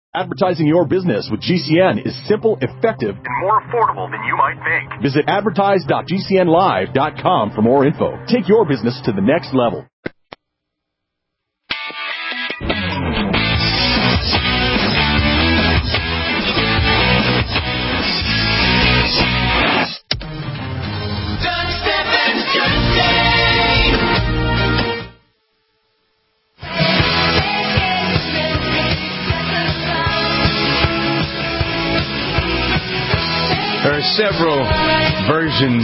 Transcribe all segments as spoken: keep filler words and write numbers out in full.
Advertising your business with G C N is simple, effective, and more affordable than you might think. Visit advertise dot g c n live dot com for more info. Take your business to the next level. There are several versions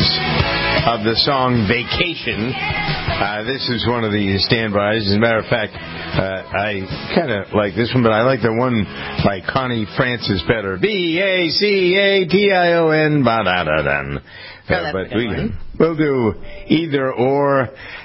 of the song Vacation. Uh, this is one of the standbys. As a matter of fact, uh, I kind of like this one, but I like the one by Connie Francis better. B A C A T I O N, ba-da-da-dun. Uh, but we, we'll do either or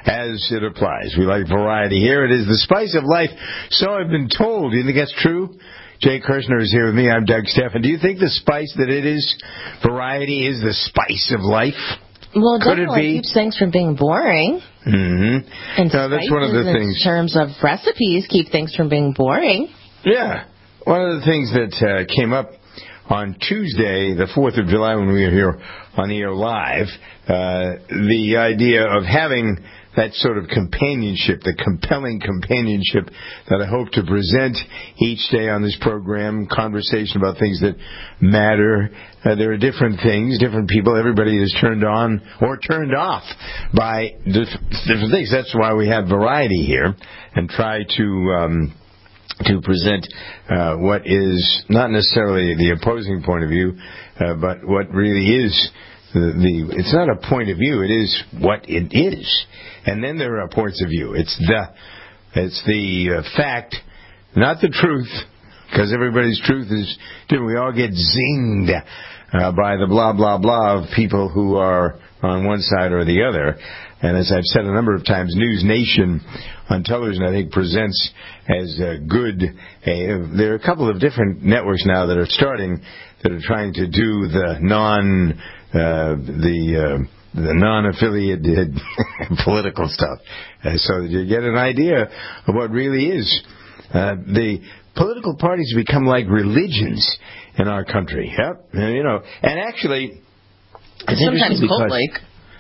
as it applies. We like variety here. It is the spice of life. So I've been told. Do you think that's true? Jay Kirshner is here with me. I'm Doug Steffen. Do you think the spice that it is, variety, is the spice of life? Well, it Could it definitely be? keeps things from being boring. Mm-hmm. And no, that's one of the in things. terms of recipes, keep things from being boring. Yeah. One of the things that uh, came up on Tuesday, the fourth of July, when we were here on the air live, uh, the idea of having that sort of companionship, the compelling companionship that I hope to present each day on this program, conversation about things that matter. Uh, there are different things, different people. Everybody is turned on or turned off by diff- different things. That's why we have variety here and try to um, to present uh, what is not necessarily the opposing point of view, uh, but what really is the, the. It's not a point of view. It is what it is. And then there are points of view. It's the, it's the uh, fact, not the truth, because everybody's truth is different. We all get zinged uh, by the blah, blah, blah of people who are on one side or the other. And as I've said a number of times, News Nation on television, I think, presents as uh, good. Uh, there are a couple of different networks now that are starting that are trying to do the non, uh, the... Uh, the non-affiliated political stuff, uh, so that you get an idea of what really is. Uh, the political parties become like religions in our country. Yep, and, you know, and actually, it's sometimes cult-like.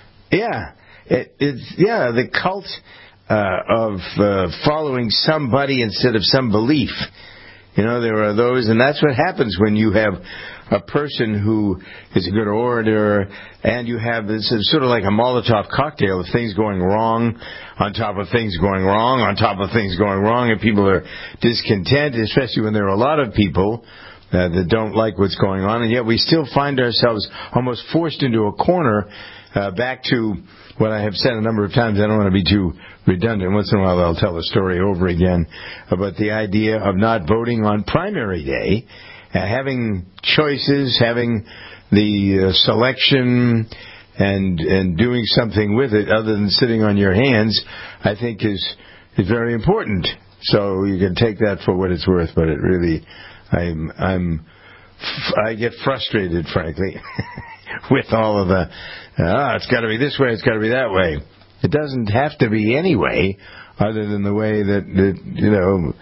Yeah, it, it's yeah the cult uh, of uh, following somebody instead of some belief. You know, there are those, and that's what happens when you have a person who is a good orator, and you have this is sort of like a Molotov cocktail of things going wrong, on top of things going wrong, on top of things going wrong, and people are discontent, especially when there are a lot of people uh, that don't like what's going on, and yet we still find ourselves almost forced into a corner, uh, back to what I have said a number of times. I don't want to be too redundant. Once in a while I'll tell the story over again about the idea of not voting on primary day, uh, having choices, having the uh, selection, and and doing something with it other than sitting on your hands, I think is is very important. So you can take that for what it's worth, but it really, I'm I'm I get frustrated, frankly, with all of the ah, it's got to be this way, it's got to be that way. It doesn't have to be any way, other than the way that, that you know,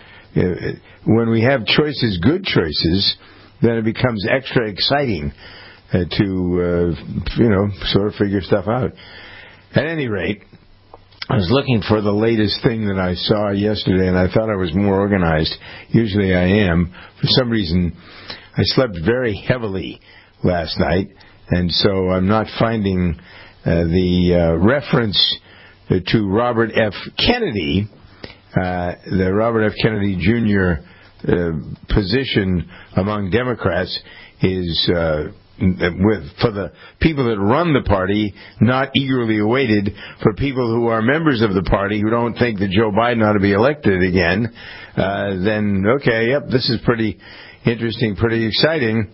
when we have choices, good choices, then it becomes extra exciting uh, to, uh, you know, sort of figure stuff out. At any rate, I was looking for the latest thing that I saw yesterday, and I thought I was more organized. Usually I am. For some reason, I slept very heavily last night, and so I'm not finding uh, the uh, reference to Robert F. Kennedy, uh, the Robert F. Kennedy Junior uh, position among Democrats is uh, with for the people that run the party, not eagerly awaited for people who are members of the party who don't think that Joe Biden ought to be elected again. Uh, then, okay, yep, this is pretty interesting, pretty exciting.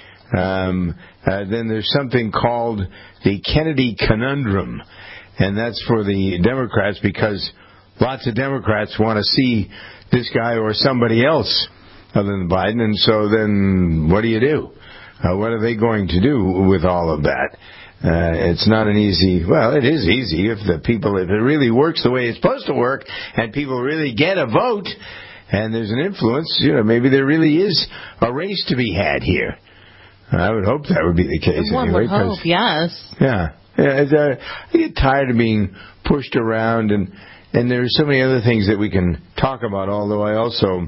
Um, uh, then there's something called the Kennedy Conundrum, and that's for the Democrats because lots of Democrats want to see this guy or somebody else other than Biden, and so then what do you do? Uh, what are they going to do with all of that? Uh, it's not an easy, well, it is easy if the people, if it really works the way it's supposed to work and people really get a vote and there's an influence. You know, maybe there really is a race to be had here. I would hope that would be the case. One anyway, would hope, yes. Yeah, yeah. It's, uh, I get tired of being pushed around, and and there's so many other things that we can talk about. Although I also,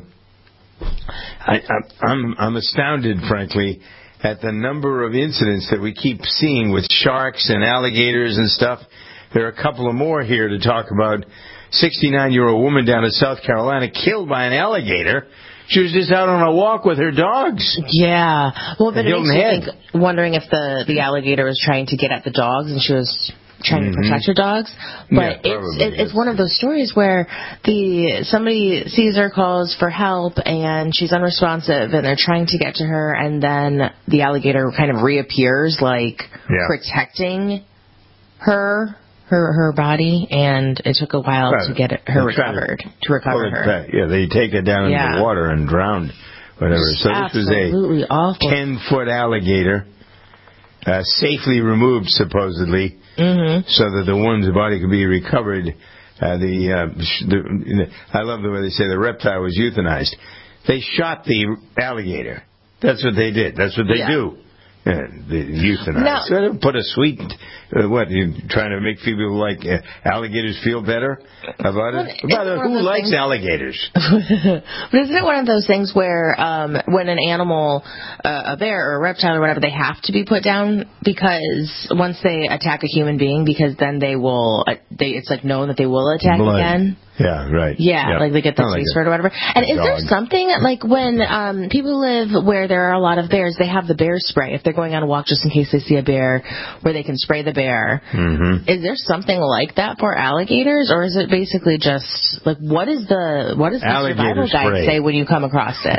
I, I, I'm I'm astounded, frankly, at the number of incidents that we keep seeing with sharks and alligators and stuff. There are a couple of more here to talk about. sixty-nine-year-old woman down in South Carolina killed by an alligator. She was just out on a walk with her dogs. Yeah. Well, but it Hilton makes you Head. think, wondering if the, the alligator was trying to get at the dogs and she was trying Mm-hmm. to protect her dogs. But Yeah, it's probably, it, it's yes. one of those stories where the somebody sees her, calls for help, and she's unresponsive, and they're trying to get to her, and then the alligator kind of reappears, like Yeah. protecting her. Her her body, and it took a while Right. to get it, her They're trying to recovered, to recover pull it her. back. Yeah, they take it down Yeah. into the water and drown, whatever. So this was Absolutely a awful. ten-foot alligator, uh, safely removed, supposedly, Mm-hmm. so that the woman's body could be recovered. Uh, the, uh, sh- the I love the way they say the reptile was euthanized. They shot the alligator. That's what they did. That's what they Yeah. do. Yeah, the euthanize. No. So they put a sweet, uh, what, you trying to make people like uh, alligators feel better about Well, it? it's By the way, one of who those likes things- alligators? But isn't it one of those things where um, when an animal, uh, a bear or a reptile or whatever, they have to be put down because once they attack a human being, because then they will, uh, they it's like known that they will attack Blood. again. Yeah, right. Yeah, like they get the Kinda like taste a- for it or whatever. And is there dog. something, like when um, people live where there are a lot of bears, they have the bear spray. If they're going on a walk just in case they see a bear, where they can spray the bear. Mhm. Is there something like that for alligators, or is it basically just, like, what is the, what does the Alligator survival guide spray. say when you come across it?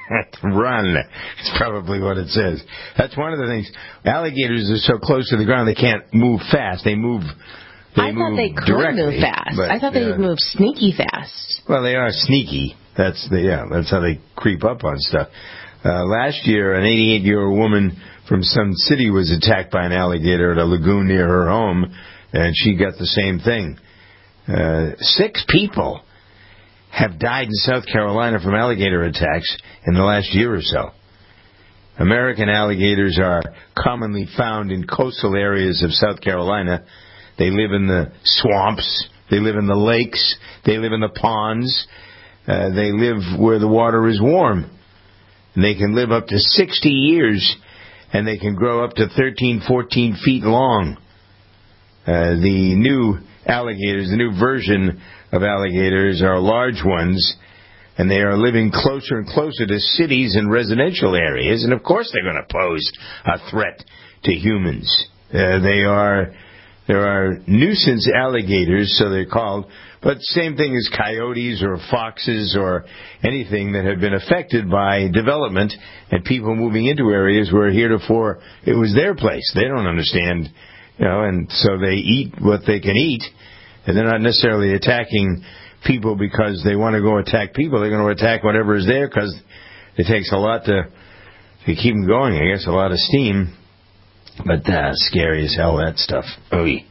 Run. It's probably what it says. That's one of the things. Alligators are so close to the ground they can't move fast. They move. They I thought move they could directly, move fast. but, I thought they uh, would move sneaky fast. Well, they are sneaky. That's the yeah. That's how they creep up on stuff. Uh, last year, an eighty-eight-year-old woman from some city was attacked by an alligator at a lagoon near her home, and she got the same thing. Uh, six people have died in South Carolina from alligator attacks in the last year or so. American alligators are commonly found in coastal areas of South Carolina. They live in the swamps. They live in the lakes. They live in the ponds. Uh, they live where the water is warm. And they can live up to sixty years, and they can grow up to thirteen, fourteen feet long. Uh, the new alligators, the new version of alligators, are large ones, and they are living closer and closer to cities and residential areas, and of course they're going to pose a threat to humans. Uh, they are, there are nuisance alligators, so they're called, but same thing as coyotes or foxes or anything that have been affected by development and people moving into areas where heretofore it was their place. They don't understand, you know, and so they eat what they can eat, and they're not necessarily attacking people because they want to go attack people. They're going to attack whatever is there because it takes a lot to, to keep them going, I guess, a lot of steam. But uh, scary as hell, that stuff. Oy.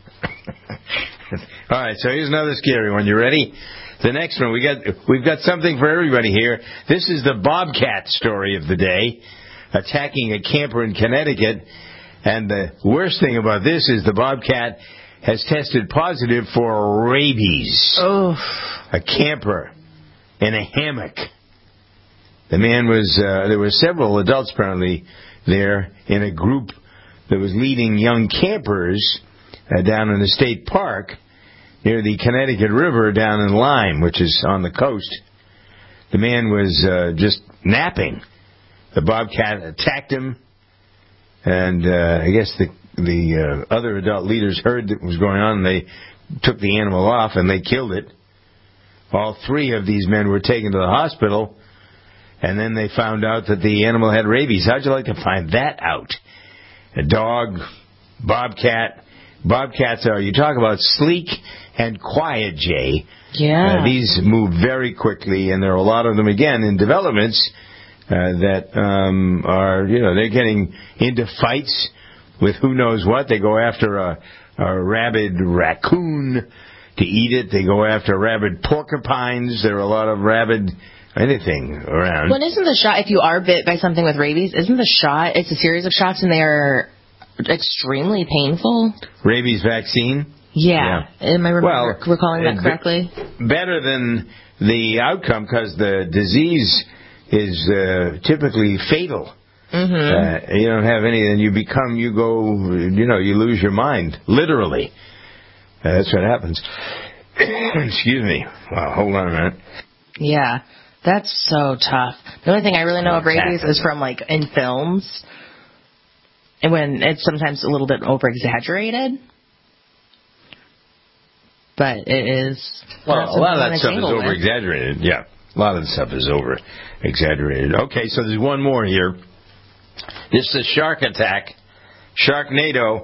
All right, so here's another scary one. You ready? The next one, we got we've got something for everybody here. This is the bobcat story of the day, attacking a camper in Connecticut. And the worst thing about this is the bobcat has tested positive for rabies. Oh. A camper in a hammock. The man was, uh, there were several adults apparently there in a group that was leading young campers uh, down in the state park near the Connecticut River down in Lyme, which is on the coast. The man was uh, just napping. The bobcat attacked him, and uh, I guess the the uh, other adult leaders heard that was going on, and they took the animal off, and they killed it. All three of these men were taken to the hospital, and then they found out that the animal had rabies. How'd you like to find that out? A dog, bobcat. Bobcats are, you talk about sleek and quiet, Jay. Yeah. Uh, these move very quickly, and there are a lot of them, again, in developments uh, that um, are, you know, they're getting into fights with who knows what. They go after a, a rabid raccoon to eat it. They go after rabid porcupines. There are a lot of rabid anything around. Well, isn't the shot, if you are bit by something with rabies, isn't the shot, it's a series of shots and they are extremely painful? Rabies vaccine? Yeah. yeah. Am I remember, well, recalling that correctly? Better than the outcome because the disease is uh, typically fatal. Mm-hmm. Uh, you don't have any, and you become, you go, you know, you lose your mind, literally. Uh, that's what happens. Excuse me. Wow, hold on a minute. Yeah, that's so tough. The only thing I really know of rabies is from, like, in films, and when it's sometimes a little bit over-exaggerated. But it is... Well, a lot of that stuff is over-exaggerated. Yeah, a lot of the stuff is over-exaggerated. Okay, so there's one more here. This is a shark attack. Sharknado.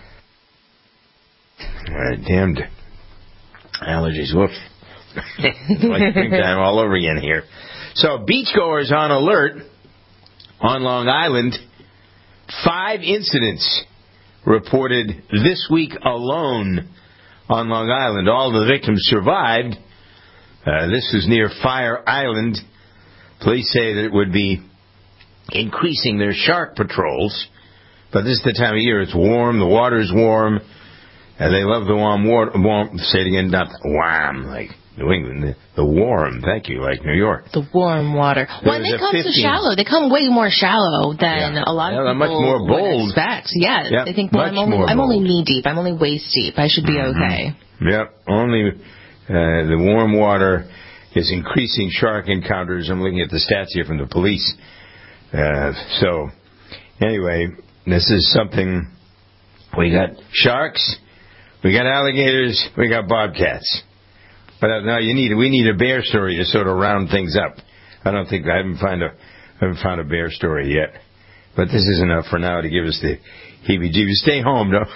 Uh, damned allergies. Woof. Like springtime all over again here. So, beachgoers on alert on Long Island. Five incidents reported this week alone on Long Island. All the victims survived. Uh, this was near Fire Island. Police say that it would be increasing their shark patrols. But this is the time of year. It's warm. The water's warm. And they love the warm water. Warm, say it again, not warm, like New England. The, the warm, thank you, like New York. The warm water. There when they come fifteen to shallow, they come way more shallow than yeah. a lot yeah, of people much more bold. would expect. Yeah, yep. they think, well, much I'm only, more I'm only bold. knee deep. I'm only waist deep. I should be mm-hmm. okay. Yep, only uh, the warm water is increasing shark encounters. I'm looking at the stats here from the police. Uh, so, anyway, this is something. We got sharks, we got alligators, we got bobcats. But now you need we need a bear story to sort of round things up. I don't think I haven't found a I haven't found a bear story yet. But this is enough for now to give us the heebie-jeebies. Stay home, no.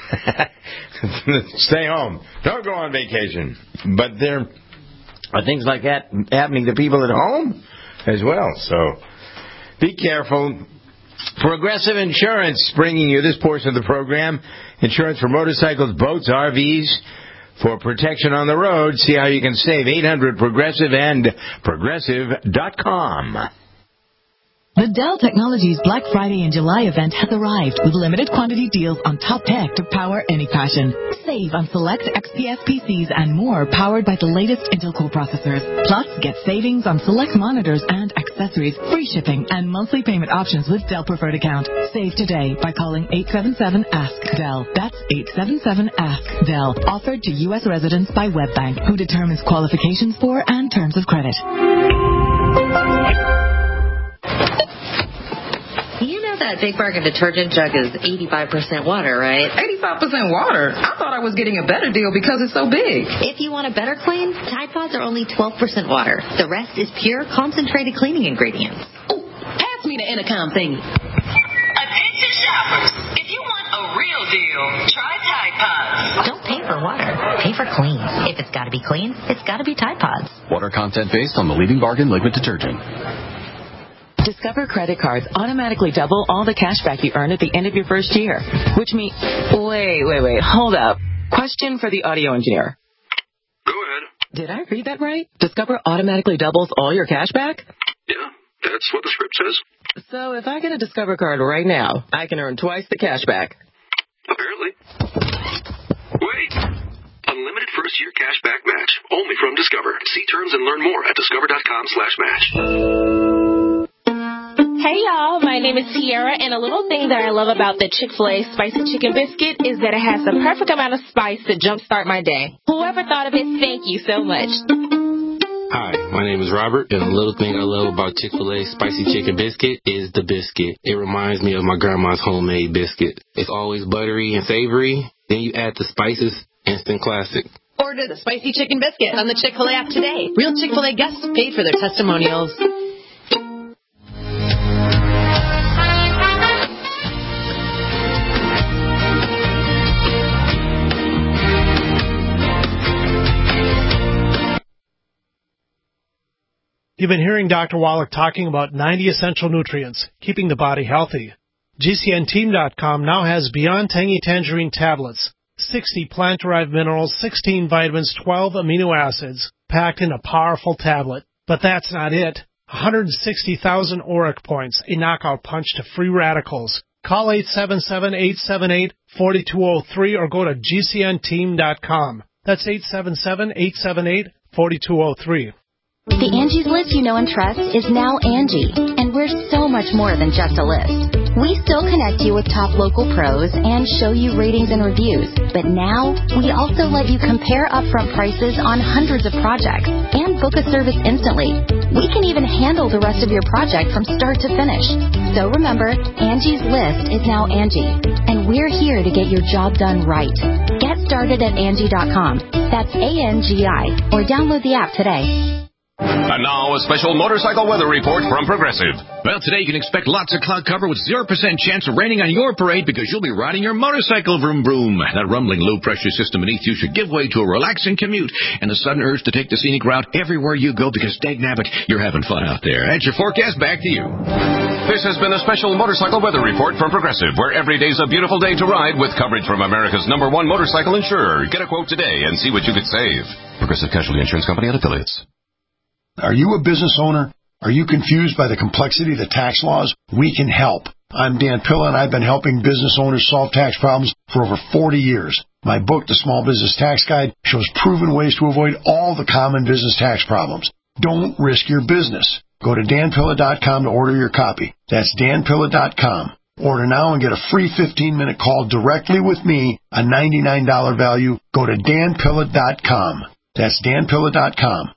Stay home. Don't go on vacation. But there are things like that happening to people at home as well. So be careful. Progressive Insurance bringing you this portion of the program. Insurance for motorcycles, boats, R Vs. For protection on the road, see how you can save. eight hundred Progressive and Progressive dot com. The Dell Technologies Black Friday and July event has arrived with limited quantity deals on top tech to power any passion. Save on select X P S P Cs and more powered by the latest Intel Core processors. Plus, get savings on select monitors and accessories, free shipping, and monthly payment options with Dell Preferred Account. Save today by calling eight seven seven ask Dell. That's eight seven seven ask Dell. Offered to U S residents by WebBank, who determines qualifications for and terms of credit. You know that Big Bargain detergent jug is eighty-five percent water, right? eighty-five percent water? I thought I was getting a better deal because it's so big. If you want a better clean, Tide Pods are only twelve percent water. The rest is pure, concentrated cleaning ingredients. Oh, pass me the intercom thingy. Attention shoppers. If you want a real deal, try Tide Pods. Don't pay for water. Pay for clean. If it's got to be clean, it's got to be Tide Pods. Water content based on the leading bargain liquid detergent. Discover credit cards automatically double all the cash back you earn at the end of your first year. Which means... Wait, wait, wait. Hold up. Question for the audio engineer. Go ahead. Did I read that right? Discover automatically doubles all your cash back? Yeah, that's what the script says. So if I get a Discover card right now, I can earn twice the cash back. Apparently. Wait. Unlimited first-year cash back match. Only from Discover. See terms and learn more at discover.com slash match. Hey y'all, my name is Tiara, and a little thing that I love about the Chick-fil-A Spicy Chicken Biscuit is that it has the perfect amount of spice to jumpstart my day. Whoever thought of it, thank you so much. Hi, my name is Robert, and a little thing I love about Chick-fil-A Spicy Chicken Biscuit is the biscuit. It reminds me of my grandma's homemade biscuit. It's always buttery and savory, then you add the spices, instant classic. Order the Spicy Chicken Biscuit on the Chick-fil-A app today. Real Chick-fil-A guests paid for their testimonials. You've been hearing Doctor Wallach talking about ninety essential nutrients, keeping the body healthy. G C N team dot com now has Beyond Tangy Tangerine tablets, sixty plant-derived minerals, sixteen vitamins, twelve amino acids, packed in a powerful tablet. But that's not it. hundred sixty thousand Auric points, a knockout punch to free radicals. Call eight seven seven, eight seven eight, four two zero three or go to G C N team dot com. That's eight seven seven, eight seven eight, four two zero three. The Angie's List you know and trust is now Angie, and we're so much more than just a list. We still connect you with top local pros and show you ratings and reviews, but now we also let you compare upfront prices on hundreds of projects and book a service instantly. We can even handle the rest of your project from start to finish. So remember, Angie's List is now Angie, and we're here to get your job done right. Get started at Angie dot com. That's A N G I, or download the app today. And now a special motorcycle weather report from Progressive. Well, today you can expect lots of cloud cover with zero percent chance of raining on your parade because you'll be riding your motorcycle vroom vroom. That rumbling low-pressure system beneath you should give way to a relaxing commute and a sudden urge to take the scenic route everywhere you go because, dagnabbit, you're having fun out there. That's your forecast. Back to you. This has been a special motorcycle weather report from Progressive, where every day's a beautiful day to ride with coverage from America's number one motorcycle insurer. Get a quote today and see what you could save. Progressive Casualty Insurance Company and affiliates. Are you a business owner? Are you confused by the complexity of the tax laws? We can help. I'm Dan Pilla, and I've been helping business owners solve tax problems for over forty years. My book, The Small Business Tax Guide, shows proven ways to avoid all the common business tax problems. Don't risk your business. Go to Dan Pilla dot com to order your copy. That's Dan Pilla dot com. Order now and get a free fifteen-minute call directly with me, a ninety-nine dollars value. Go to Dan Pilla dot com. That's Dan Pilla dot com.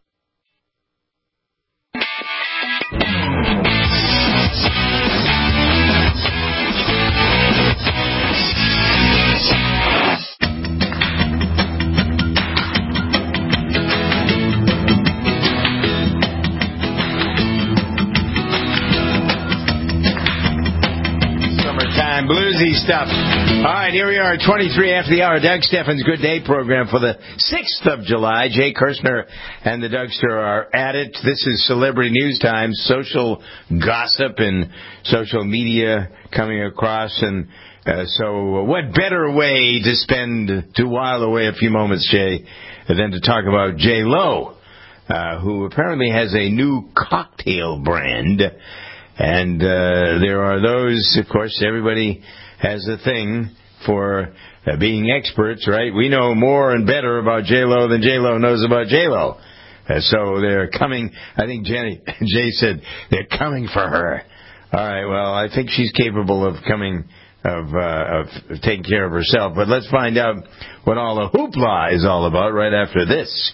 Bluesy stuff. All right, here we are, twenty-three after the hour. Doug Steffens' Good Day program for the sixth of July. Jay Kirshner and the Dougster are at it. This is Celebrity News Time, social gossip and social media coming across. And uh, so what better way to spend, to while away a few moments, Jay, than to talk about J Lo, uh, who apparently has a new cocktail brand. And uh, there are those, of course, everybody has a thing for uh, being experts, right? We know more and better about J Lo than J Lo knows about J Lo. Uh, so they're coming, I think Jenny, Jay said, they're coming for her. All right, well, I think she's capable of coming, of, uh, of taking care of herself. But let's find out what all the hoopla is all about right after this.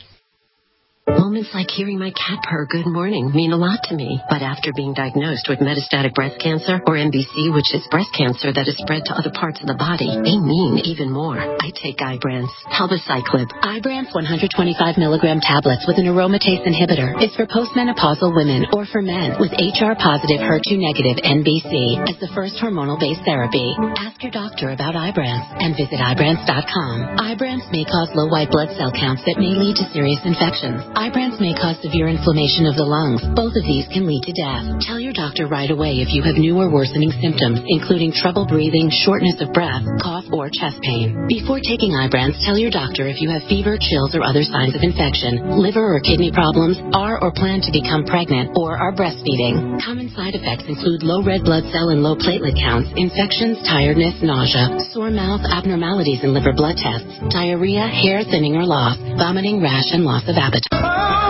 Moments like hearing my cat purr good morning mean a lot to me. But after being diagnosed with metastatic breast cancer, or M B C, which is breast cancer that is spread to other parts of the body, they mean even more. I take Ibrance, Palbociclib. Ibrance one hundred twenty-five milligram tablets with an aromatase inhibitor is for postmenopausal women or for men with H R positive, H E R two negative M B C as the first hormonal-based therapy. Ask your doctor about Ibrance and visit Ibrance dot com. Ibrance may cause low white blood cell counts that may lead to serious infections. Ibrance may cause severe inflammation of the lungs. Both of these can lead to death. Tell your doctor right away if you have new or worsening symptoms, including trouble breathing, shortness of breath, cough, or chest pain. Before taking Ibrance, tell your doctor if you have fever, chills, or other signs of infection, liver or kidney problems, are or plan to become pregnant, or are breastfeeding. Common side effects include low red blood cell and low platelet counts, infections, tiredness, nausea, sore mouth, abnormalities in liver blood tests, diarrhea, hair thinning or loss, vomiting, rash, and loss of appetite.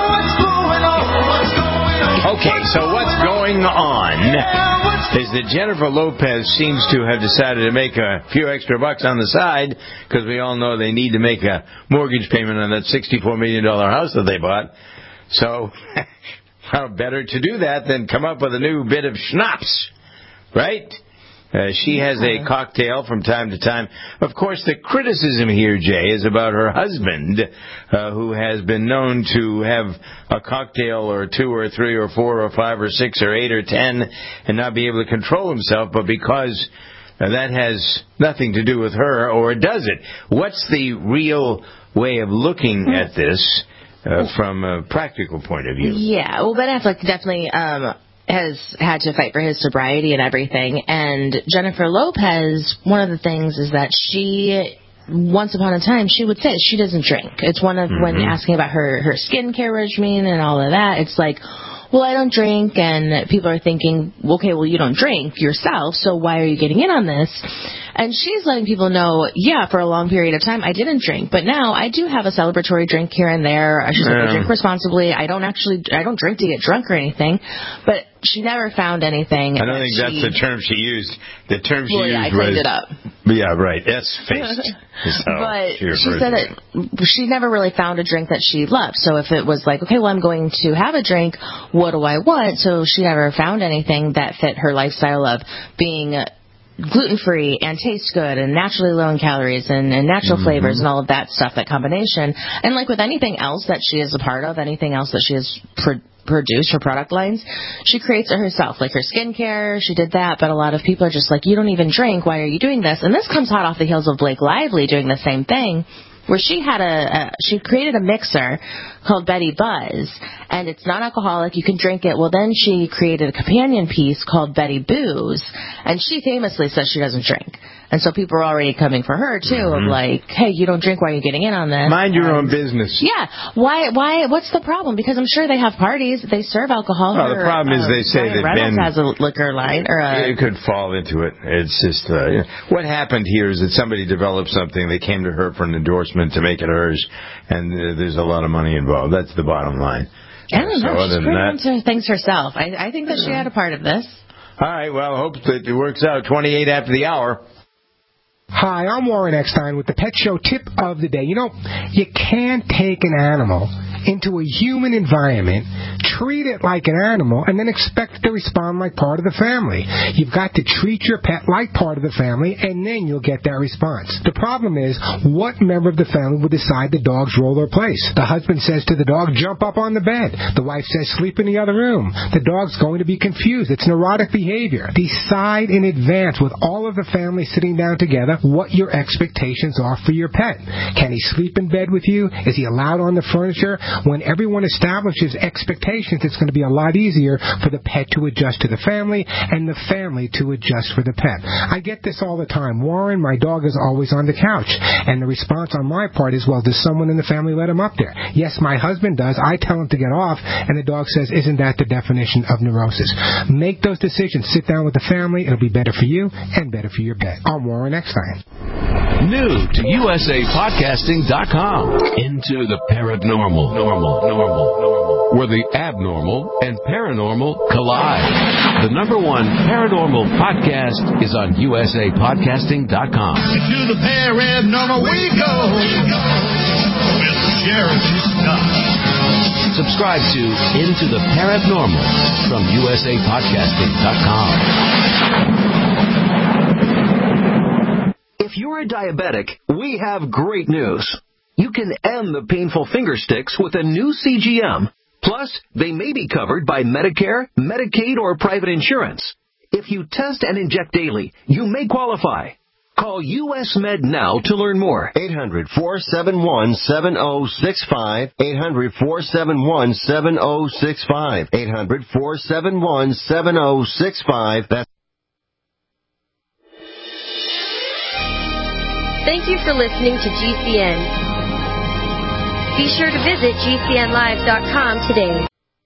Okay, so what's going on is that Jennifer Lopez seems to have decided to make a few extra bucks on the side because we all know they need to make a mortgage payment on that sixty-four million dollars house that they bought. So how better to do that than come up with a new bit of schnapps, right? Uh, she has a cocktail from time to time. Of course, the criticism here, Jay, is about her husband, uh, who has been known to have a cocktail or two or three or four or five or six or eight or ten and not be able to control himself, but because uh, that has nothing to do with her, or does it? What's the real way of looking at this uh, from a practical point of view? Yeah, well, Ben Affleck definitely um, has had to fight for his sobriety and everything. And Jennifer Lopez, one of the things is that she, once upon a time, she would say she doesn't drink. It's one of, mm-hmm. when asking about her, her skincare regimen and all of that, it's like, well, I don't drink, and people are thinking, okay, well, you don't drink yourself, so why are you getting in on this? And she's letting people know, yeah, for a long period of time, I didn't drink, but now I do have a celebratory drink here and there. She's like, I drink responsibly. I don't actually, I don't drink to get drunk or anything, but she never found anything. I don't think she, that's the term she used. The term she well, used yeah, I was... cleaned it up. Yeah, right. S-faced. But she, she said that she never really found a drink that she loved. So if it was like, okay, well, I'm going to have a drink, what do I want? So she never found anything that fit her lifestyle of being gluten-free and tastes good and naturally low in calories and, and natural mm-hmm. flavors and all of that stuff, that combination. And like with anything else that she is a part of, anything else that she has pro- produced, her product lines, she creates it herself. Like her skincare, she did that, but a lot of people are just like, you don't even drink, why are you doing this? And this comes hot off the heels of Blake Lively doing the same thing, where she had a, a she created a mixer called Betty Buzz, and it's non-alcoholic, you can drink it. Well, then she created a companion piece called Betty Booze, and she famously says she doesn't drink. And so people are already coming for her, too, mm-hmm. of like, hey, you don't drink, why are you getting in on this? Mind your um, own business. Yeah. Why? Why? What's the problem? Because I'm sure they have parties, they serve alcohol. Well, the problem or, is they say Ryan that Reynolds Ben has a liquor line. Or a, it could fall into it. It's just, uh, you know, what happened here is that somebody developed something, they came to her for an endorsement to make it hers, and uh, there's a lot of money involved. That's the bottom line. I don't so know. She's pretty that, into things herself. I, I think that she had a part of this. All right. Well, I hope that it works out. twenty-eight after the hour. Hi, I'm Warren Eckstein with the Pet Show Tip of the Day. You know, you can't take an animal into a human environment, treat it like an animal, and then expect it to respond like part of the family. You've got to treat your pet like part of the family, and then you'll get that response. The problem is, what member of the family will decide the dog's role or place? The husband says to the dog, jump up on the bed. The wife says, sleep in the other room. The dog's going to be confused. It's neurotic behavior. Decide in advance with all of the family sitting down together what your expectations are for your pet. Can he sleep in bed with you? Is he allowed on the furniture? When everyone establishes expectations, it's going to be a lot easier for the pet to adjust to the family and the family to adjust for the pet. I get this all the time. Warren, my dog is always on the couch. And the response on my part is, well, does someone in the family let him up there? Yes, my husband does. I tell him to get off, and the dog says, isn't that the definition of neurosis? Make those decisions. Sit down with the family. It'll be better for you and better for your pet. I'm Warren Eckstein. New to U S A Podcasting dot com. Into the paranormal, normal, normal, normal, where the abnormal and paranormal collide. The number one paranormal podcast is on U S A Podcasting dot com. To the paranormal we go. With Sheriff Scott. Subscribe to Into the Paranormal from U S A Podcasting dot com. If you're a diabetic, we have great news. You can end the painful finger sticks with a new C G M. Plus, they may be covered by Medicare, Medicaid, or private insurance. If you test and inject daily, you may qualify. Call U S Med now to learn more. eight hundred, four seven one, seven oh six five. eight hundred, four seven one, seven oh six five. eight hundred, four seven one, seven oh six five. That's Thank you for listening to G C N. Be sure to visit G C N live dot com today.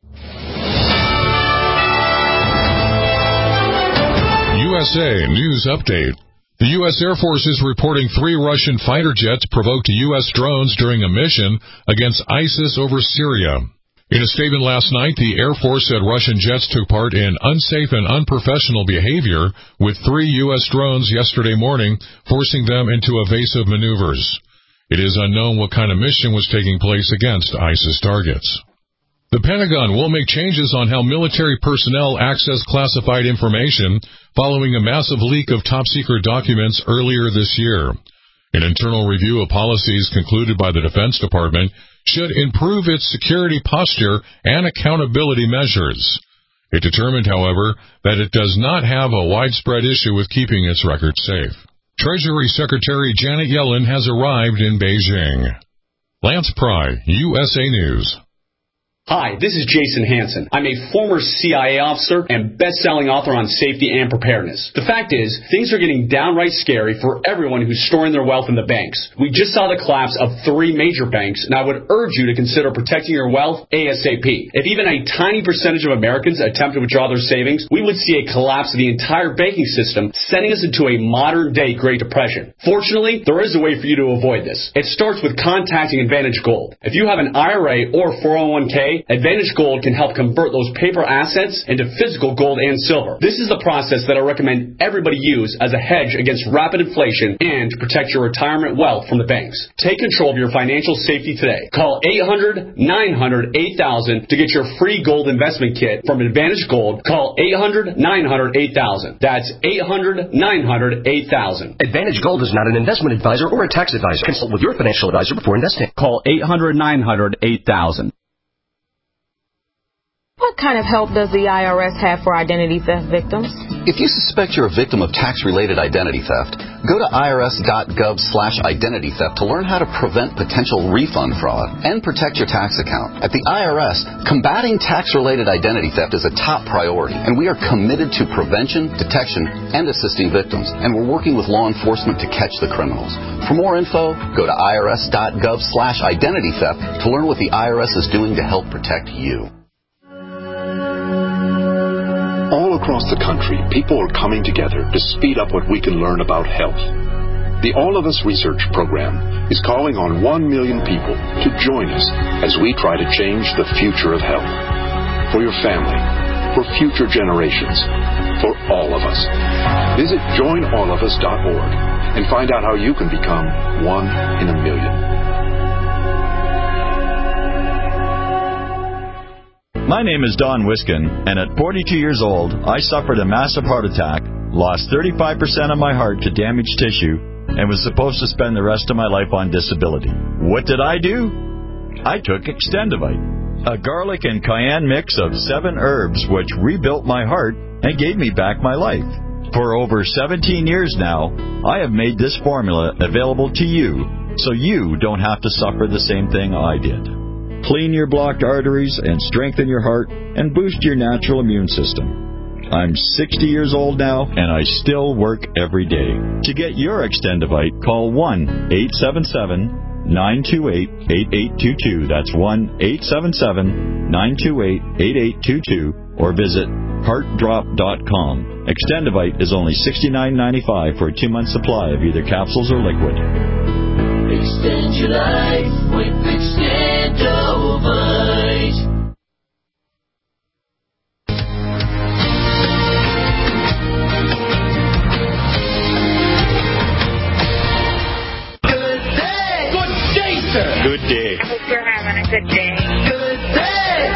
U S A News Update. The U S Air Force is reporting three Russian fighter jets provoked U S drones during a mission against ISIS over Syria. In a statement last night, the Air Force said Russian jets took part in unsafe and unprofessional behavior with three U S drones yesterday morning, forcing them into evasive maneuvers. It is unknown what kind of mission was taking place against ISIS targets. The Pentagon will make changes on how military personnel access classified information following a massive leak of top-secret documents earlier this year. An internal review of policies concluded by the Defense Department should improve its security posture and accountability measures. It determined, however, that it does not have a widespread issue with keeping its records safe. Treasury Secretary Janet Yellen has arrived in Beijing. Lance Pry, U S A News. Hi, this is Jason Hansen. I'm a former C I A officer and best-selling author on safety and preparedness. The fact is, things are getting downright scary for everyone who's storing their wealth in the banks. We just saw the collapse of three major banks, and I would urge you to consider protecting your wealth ASAP. If even a tiny percentage of Americans attempt to withdraw their savings, we would see a collapse of the entire banking system, sending us into a modern-day Great Depression. Fortunately, there is a way for you to avoid this. It starts with contacting Advantage Gold. If you have an I R A or four oh one k, Advantage Gold can help convert those paper assets into physical gold and silver. This is the process that I recommend everybody use as a hedge against rapid inflation and to protect your retirement wealth from the banks. Take control of your financial safety today. Call eight hundred, nine hundred, eight thousand to get your free gold investment kit from Advantage Gold. Call eight hundred, nine hundred, eight thousand. That's eight hundred, nine hundred, eight thousand. Advantage Gold is not an investment advisor or a tax advisor. Consult with your financial advisor before investing. Call eight hundred, nine hundred, eight thousand. What kind of help does the I R S have for identity theft victims? If you suspect you're a victim of tax-related identity theft, go to irs.gov slash identity theft to learn how to prevent potential refund fraud and protect your tax account. At the I R S, combating tax-related identity theft is a top priority, and we are committed to prevention, detection, and assisting victims, and we're working with law enforcement to catch the criminals. For more info, go to irs.gov slash identity theft to learn what the I R S is doing to help protect you. All across the country, people are coming together to speed up what we can learn about health. The All of Us Research Program is calling on one million people to join us as we try to change the future of health. For your family, for future generations, for all of us. Visit join all of us dot org and find out how you can become one in a million. My name is Don Wiskin, and at forty-two years old, I suffered a massive heart attack, lost thirty-five percent of my heart to damaged tissue, and was supposed to spend the rest of my life on disability. What did I do? I took Extendivite, a garlic and cayenne mix of seven herbs which rebuilt my heart and gave me back my life. For over seventeen years now, I have made this formula available to you, so you don't have to suffer the same thing I did. Clean your blocked arteries and strengthen your heart and boost your natural immune system. I'm sixty years old now, and I still work every day. To get your Extendivite, call one eight seven seven, nine two eight, eight eight two two. That's one eight seven seven, nine two eight, eight eight two two, or visit heart drop dot com. Extendivite is only sixty-nine ninety-five for a two-month supply of either capsules or liquid. Extend your life with Extendovite. Good day. Good day, sir. Good day. I hope you're having a good day. Good day.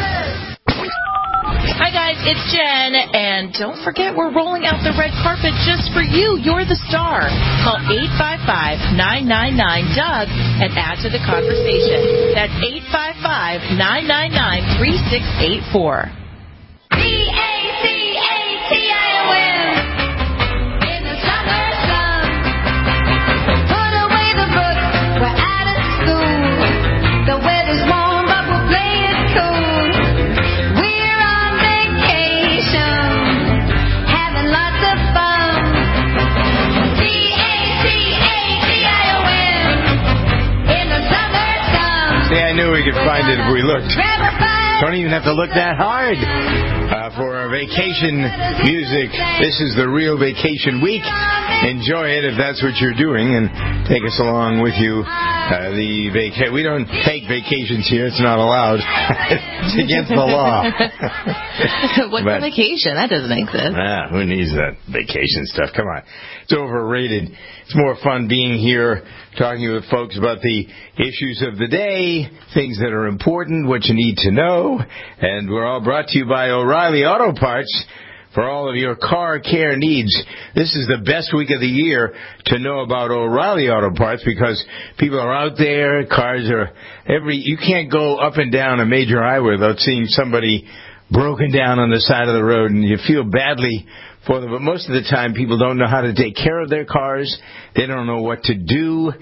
Hi guys, it's Jen, and don't forget we're rolling out the red carpet just for you. You're the star. Call eight five five, nine nine nine, D O U G and add to the conversation. That's eight five five, nine nine nine, three six eight four. D A C A T I O N. In the summer sun. Put away the books, we're out of school. The weather's warm, but we'll play it cool. We're on vacation, having lots of fun. D A C A T I O N. In the summer sun. See, I knew we could find it if we looked. Don't even have to look that hard. Uh, for our vacation music, this is the real vacation week. Enjoy it if that's what you're doing, and take us along with you. Uh, the vaca- we don't take vacations here. It's not allowed. It's against the law. What's But- a vacation? That doesn't exist. Ah, who needs that vacation stuff? Come on. It's overrated. It's more fun being here, talking with folks about the issues of the day, things that are important, what you need to know. And we're all brought to you by O'Reilly Auto Parts for all of your car care needs. This is the best week of the year to know about O'Reilly Auto Parts because people are out there, cars are every, you can't go up and down a major highway without seeing somebody broken down on the side of the road, and you feel badly for them. But most of the time, people don't know how to take care of their cars. They don't know what to do.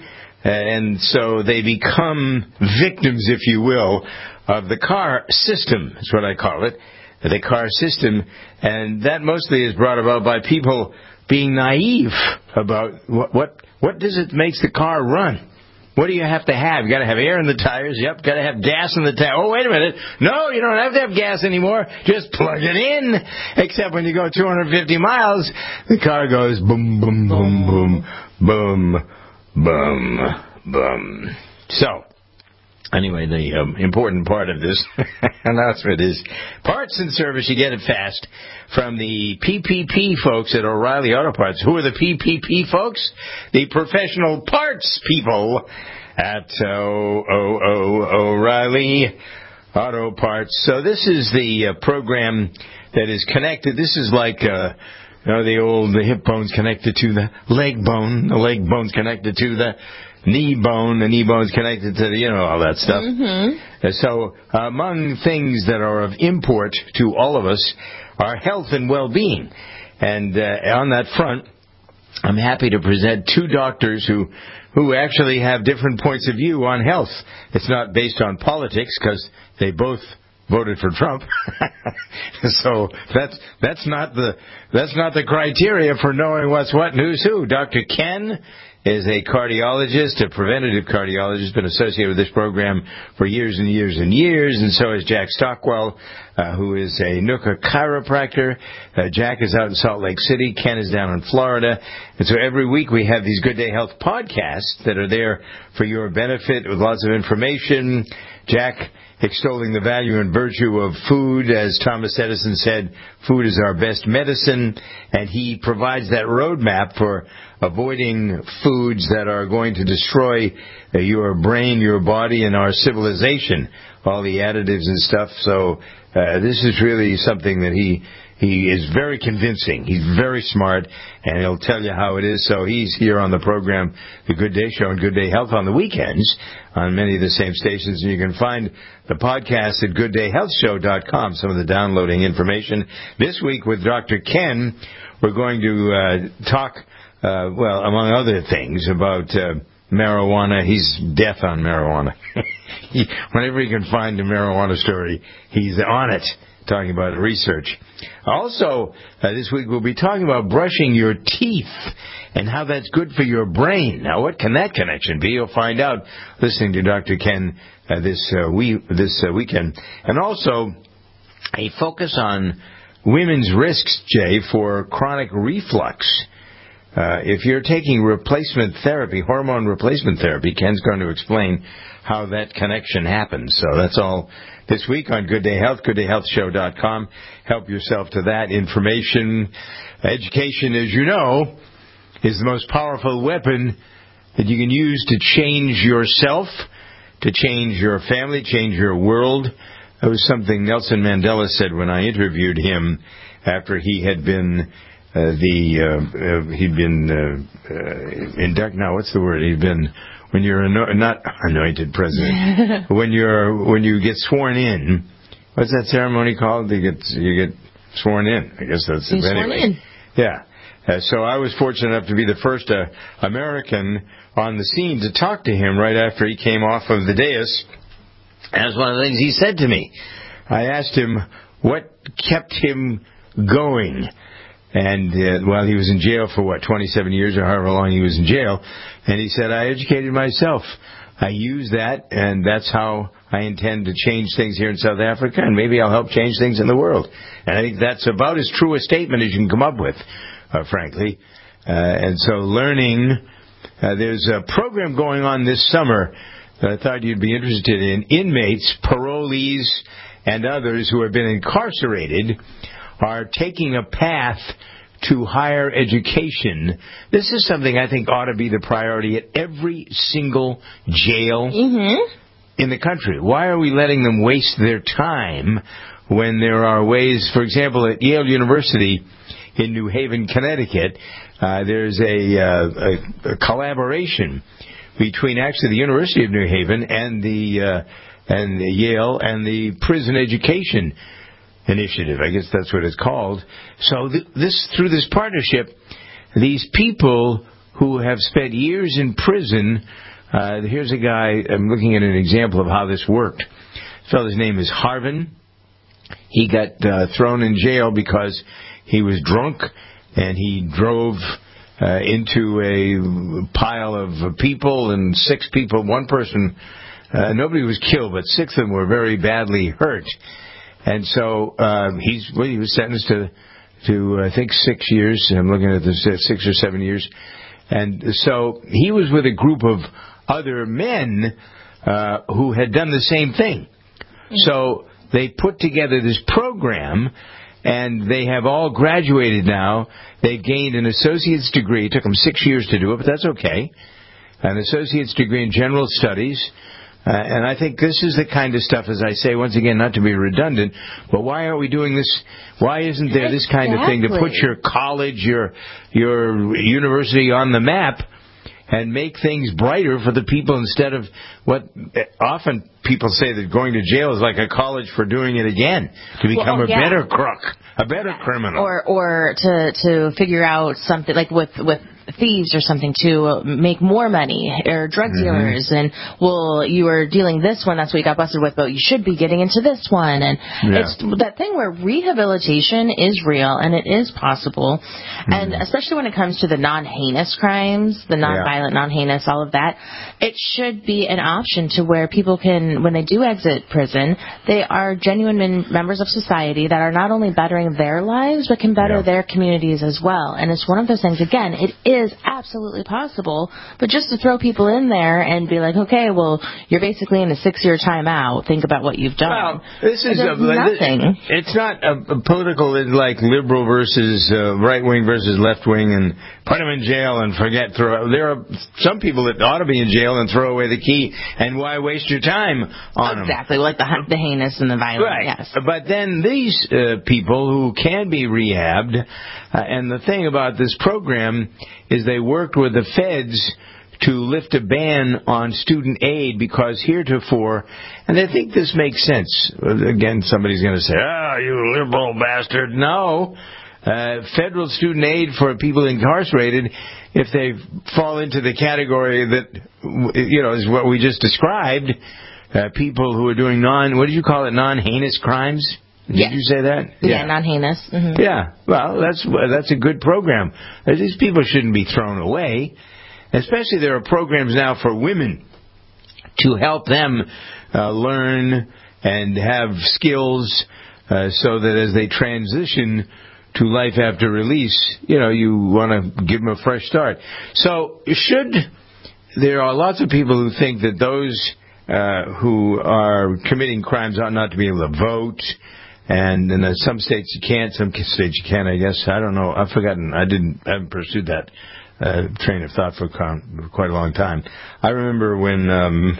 And so they become victims, if you will, of the car system. That's what I call it, the car system. And that mostly is brought about by people being naive about what what, what does it makes the car run. What do you have to have? You got to have air in the tires. Yep, got to have gas in the tire. Oh, wait a minute. No, you don't have to have gas anymore. Just plug it in. Except when you go two hundred fifty miles, the car goes boom, boom, boom, boom, boom, boom, boom. So, anyway, the um, important part of this announcement is parts and service. You get it fast from the P P P folks at O'Reilly Auto Parts. Who are the P P P folks? The professional parts people at uh, o- o- o- O'Reilly Auto Parts. So this is the uh, program that is connected. This is like uh, you know, the old the hip bone's connected to the leg bone. The leg bone's connected to the knee bone, the knee bone's connected to the, you know, all that stuff. Mm-hmm. So among things that are of import to all of us are health and well-being. And uh, on that front, I'm happy to present two doctors who who actually have different points of view on health. It's not based on politics, because they both voted for Trump. So that's that's not the that's not the criteria for knowing what's what and who's who. Doctor Ken is a cardiologist, a preventative cardiologist, been associated with this program for years and years and years, and so is Jack Stockwell, uh, who is a Nooka chiropractor. Uh, Jack is out in Salt Lake City. Ken is down in Florida. And so every week we have these Good Day Health podcasts that are there for your benefit with lots of information. Jack extolling the value and virtue of food. As Thomas Edison said, food is our best medicine, and he provides that roadmap for avoiding foods that are going to destroy uh, your brain, your body, and our civilization, all the additives and stuff. So uh, this is really something that he he is very convincing. He's very smart, and he'll tell you how it is. So he's here on the program, The Good Day Show and Good Day Health on the weekends on many of the same stations. And you can find the podcast at good day health show dot com, some of the downloading information. This week with Doctor Ken, we're going to uh, talk, uh, well, among other things, about uh, marijuana. He's death on marijuana. he, whenever he can find a marijuana story, he's on it, talking about research. Also, uh, this week we'll be talking about brushing your teeth and how that's good for your brain. Now, what can that connection be? You'll find out listening to Doctor Ken uh, this uh, we this uh, weekend. And also, a focus on women's risks, Jay, for chronic reflux. Uh, if you're taking replacement therapy, hormone replacement therapy, Ken's going to explain how that connection happens. So that's all this week on Good Day Health, good day health show dot com. Help yourself to that information. Education, as you know, is the most powerful weapon that you can use to change yourself, to change your family, change your world. That was something Nelson Mandela said when I interviewed him after he had been uh, the uh, uh, he'd been uh, uh, inducted. Now, what's the word? He'd been when you're ano- not anointed president. when you're when you get sworn in. What's that ceremony called? You get you get sworn in. I guess that's it. Anyway. Sworn in. Yeah. Uh, so I was fortunate enough to be the first uh, American on the scene to talk to him right after he came off of the dais. And that's one of the things he said to me. I asked him what kept him going. And uh, while he was in jail for, what, twenty-seven years or however long he was in jail. And he said, I educated myself. I use that, and that's how I intend to change things here in South Africa, and maybe I'll help change things in the world. And I think that's about as true a statement as you can come up with, uh, frankly. Uh, and so learning, uh, there's a program going on this summer that I thought you'd be interested in. Inmates, parolees, and others who have been incarcerated are taking a path to higher education. This is something I think ought to be the priority at every single jail mm-hmm. in the country. Why are we letting them waste their time when there are ways, for example, at Yale University in New Haven, Connecticut, uh, there's a, uh, a, a collaboration between actually the University of New Haven and the, uh, and the Yale and the prison education initiative. I guess that's what it's called. So th- this through this partnership, these people who have spent years in prison, Uh, here's a guy, I'm looking at an example of how this worked. This fellow's name is Harvin. He got uh, thrown in jail because he was drunk and he drove uh, into a pile of people, and six people, one person, uh, nobody was killed, but six of them were very badly hurt. And so uh, he's well, he was sentenced to, to I think, six years. I'm looking at this, uh, six or seven years. And so he was with a group of other men uh, who had done the same thing. Mm-hmm. So they put together this program, and they have all graduated now. They've gained an associate's degree. It took them six years to do it, but that's okay. An associate's degree in general studies. Uh, and I think this is the kind of stuff, as I say, once again, not to be redundant, but why aren't we doing this? Why isn't there this kind exactly. of thing to put your college, your your university on the map and make things brighter for the people instead of what often people say that going to jail is like a college for doing it again, to become well, oh, yeah. a better crook, a better criminal. Or or to, to figure out something like with, with thieves or something to make more money, or drug dealers, mm-hmm. and well, you were dealing this one, that's what you got busted with, but you should be getting into this one. And yeah. it's that thing where rehabilitation is real and it is possible, mm-hmm. and especially when it comes to the non-heinous crimes, the non-violent, yeah. non-heinous, all of that, it should be an option to where people can, when they do exit prison, they are genuine men- members of society that are not only bettering their lives, but can better yeah. their communities as well. And it's one of those things, again, it is is absolutely possible, but just to throw people in there and be like, okay, well, you're basically in a six-year timeout. Think about what you've done. Well, this is a, nothing. It's not a, a political. It's like liberal versus uh, right wing versus left wing, and put them in jail and forget. Throw. There are some people that ought to be in jail and throw away the key. And why waste your time on exactly, them? Exactly, like the the heinous and the violent. Right. Yes. But then these uh, people who can be rehabbed, uh, and the thing about this program is they worked with the feds to lift a ban on student aid, because heretofore, and I think this makes sense. Again, somebody's going to say, oh, you liberal bastard. No. Uh, federal student aid for people incarcerated, if they fall into the category that, you know, is what we just described, uh, people who are doing non, what did you call it, non-heinous crimes? Did yes. you say that? Yeah, yeah non-heinous. Mm-hmm. Yeah, well, that's that's a good program. These people shouldn't be thrown away. Especially there are programs now for women to help them uh, learn and have skills uh, so that as they transition to life after release, you know, you want to give them a fresh start. So should there are lots of people who think that those uh, who are committing crimes ought not to be able to vote. And in some states you can't, some states you can, I guess. I don't know. I've forgotten. I didn't. I haven't pursued that uh, train of thought for, for quite a long time. I remember when um,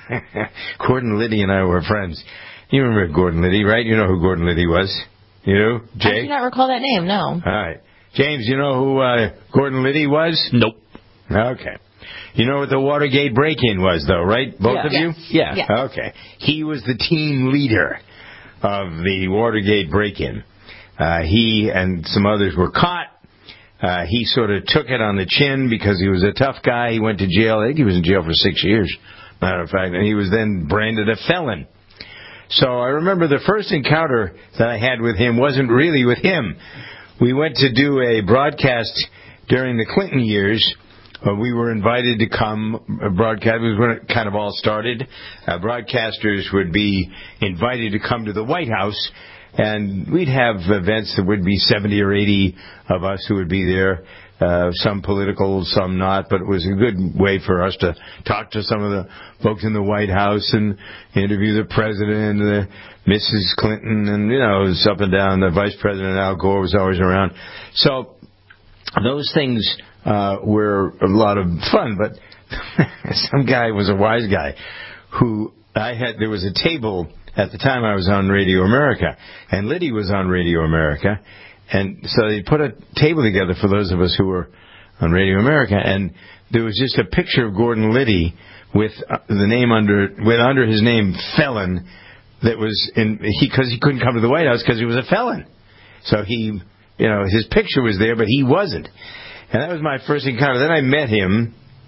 Gordon Liddy and I were friends. You remember Gordon Liddy, right? You know who Gordon Liddy was. You know, Jay? I do not recall that name. No. All right, James. You know who uh, Gordon Liddy was? Nope. Okay. You know what the Watergate break-in was, though, right? Both yeah. of you? Yeah. yeah. Okay. He was the team leader of the Watergate break-in. Uh, he and some others were caught. Uh, he sort of took it on the chin because he was a tough guy. He went to jail. I think he was in jail for six years, matter of fact. And he was then branded a felon. So I remember the first encounter that I had with him wasn't really with him. We went to do a broadcast during the Clinton years. Uh, we were invited to come uh, broadcast. It was when it kind of all started. Uh, broadcasters would be invited to come to the White House, and we'd have events that would be seventy or eighty of us who would be there. Uh, some political, some not, but it was a good way for us to talk to some of the folks in the White House and interview the president, the Missus Clinton, and, you know, it was up and down. The vice president, Al Gore, was always around. So those things uh, were a lot of fun, but some guy was a wise guy who I had, there was a table at the time I was on Radio America, and Liddy was on Radio America. And so they put a table together for those of us who were on Radio America, and there was just a picture of Gordon Liddy with the name under, with under his name felon, that was in he because he couldn't come to the White House because he was a felon. So he, you know, his picture was there, but he wasn't. And that was my first encounter. Then I met him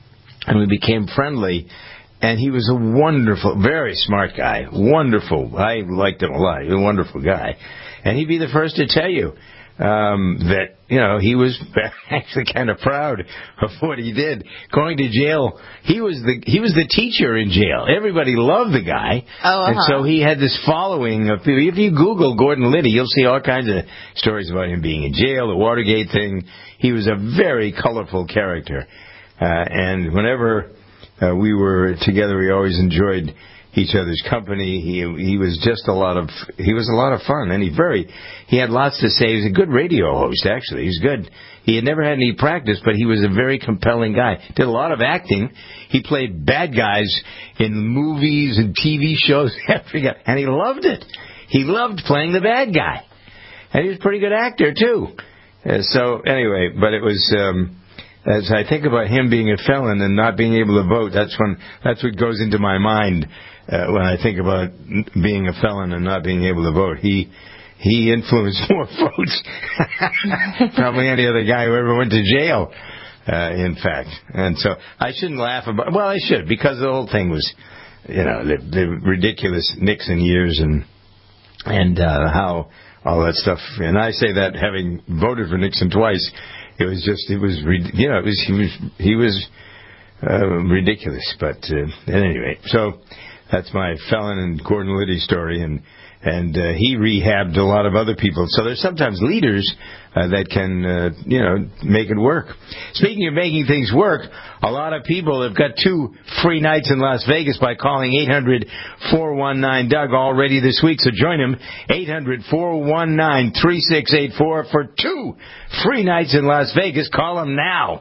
and we became friendly. And he was a wonderful, very smart guy. Wonderful. I liked him a lot. He was a wonderful guy. And he'd be the first to tell you um, that, you know, he was actually kind of proud of what he did. Going to jail, he was the he was the teacher in jail. Everybody loved the guy. Oh, uh-huh. And so he had this following of people. If you Google Gordon Liddy, you'll see all kinds of stories about him being in jail, the Watergate thing. He was a very colorful character. Uh, and whenever... Uh, we were together. We always enjoyed each other's company. He he was just a lot of he was a lot of fun, and he very he had lots to say. He was a good radio host, actually. He was good. He had never had any practice, but he was a very compelling guy. Did a lot of acting. He played bad guys in movies and T V shows, and he loved it. He loved playing the bad guy, and he was a pretty good actor too. Uh, so anyway, but it was. Um, As I think about him being a felon and not being able to vote, that's when that's what goes into my mind uh, when I think about being a felon and not being able to vote. He he influenced more votes probably any other guy who ever went to jail. Uh, in fact, and so I shouldn't laugh about. Well, I should, because the whole thing was, you know, the, the ridiculous Nixon years and and uh, how all that stuff. And I say that having voted for Nixon twice. It was just, it was, you know, it was, he was, he was uh, ridiculous. But uh, at any rate, so that's my felon and Gordon Liddy story, and and uh, he rehabbed a lot of other people. So there's sometimes leaders uh, that can, uh, you know, make it work. Speaking of making things work, a lot of people have got two free nights in Las Vegas by calling eight hundred, four one nine, Doug already this week. So join him, eight hundred, four one nine, three six eight four for two free nights in Las Vegas. Call him now.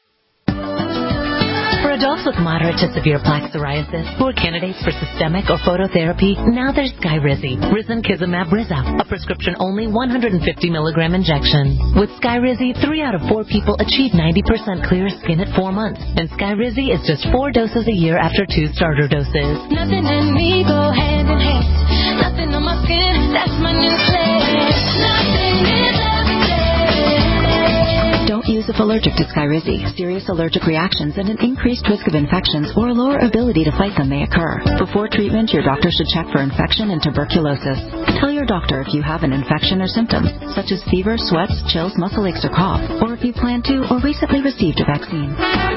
For adults with moderate to severe plaque psoriasis who are candidates for systemic or phototherapy, now there's Skyrizi, Risankizumab Riza, a prescription-only one hundred fifty milligram injection. With Skyrizi, three out of four people achieve ninety percent clear skin at four months, and Skyrizi is just four doses a year after two starter doses. Nothing in me go hand in hand. Nothing on my skin, that's my new place. Nothing is Don't use if allergic to Skyrizi. Serious allergic reactions and an increased risk of infections or a lower ability to fight them may occur. Before treatment, your doctor should check for infection and tuberculosis. Tell your doctor if you have an infection or symptoms, such as fever, sweats, chills, muscle aches, or cough, or if you plan to or recently received a vaccine.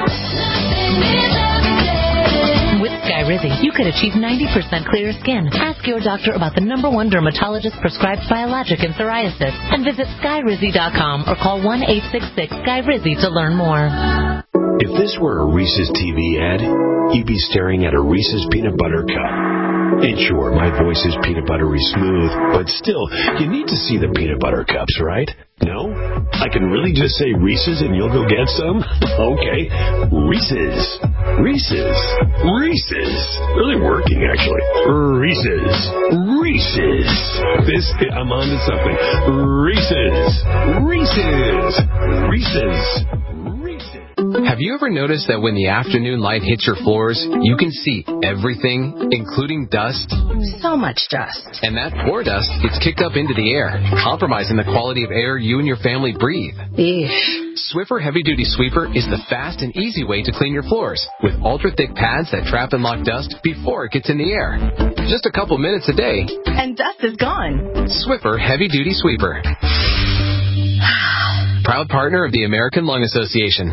With Skyrizi, you could achieve ninety percent clear skin. Ask your doctor about the number one dermatologist-prescribed biologic in psoriasis and visit Skyrizi dot com or call one eight six six, Skyrizi to learn more. If this were a Reese's T V ad, you'd be staring at a Reese's peanut butter cup. And sure, my voice is peanut buttery smooth, but still, you need to see the peanut butter cups, right? No? I can really just say Reese's and you'll go get some? Okay. Reese's. Reese's. Reese's. Really working, actually. Reese's. Reese's. This, I'm on to something. Reese's. Reese's. Reese's. Have you ever noticed that when the afternoon light hits your floors, you can see everything, including dust? So much dust. And that poor dust gets kicked up into the air, compromising the quality of air you and your family breathe. Eesh. Swiffer Heavy Duty Sweeper is the fast and easy way to clean your floors, with ultra-thick pads that trap and lock dust before it gets in the air. Just a couple minutes a day. And dust is gone. Swiffer Heavy Duty Sweeper. Proud partner of the American Lung Association.